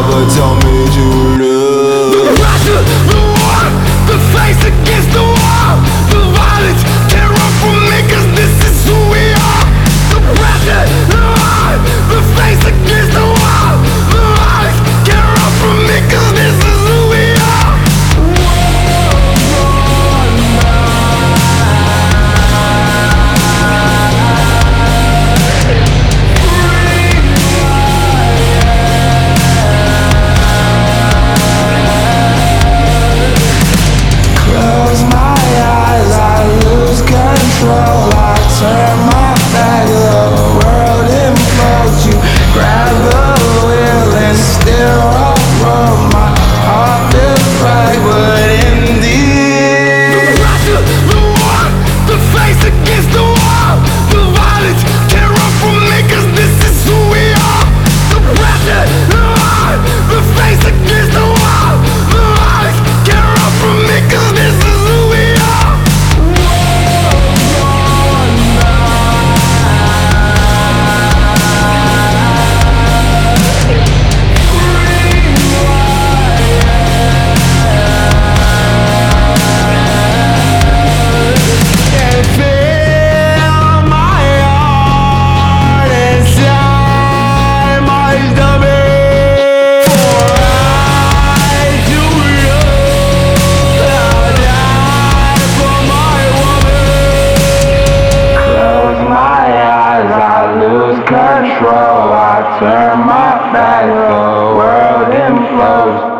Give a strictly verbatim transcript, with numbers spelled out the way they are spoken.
never taught me to love. The pressure, the war, the face against the wall. The violence can't run from me, cause this is who we are. The pressure, the war, the face against the wall. The violence can't run from me, cause this is who we are. Close my eyes, I lose control. I turn my back, the world implodes. You grab the wheel and steer off road. My heart feels right, but in the The pressure, the war, the face against the wall. The violence can't run from me, cause this is who we are. The pressure, the war, the face against the wall. The violence can't run from me, cause this is who we are. Can feel my heart inside my stomach. For I do love, I'll die for my woman. Close my eyes, I lose control. I turn my back, the world implodes.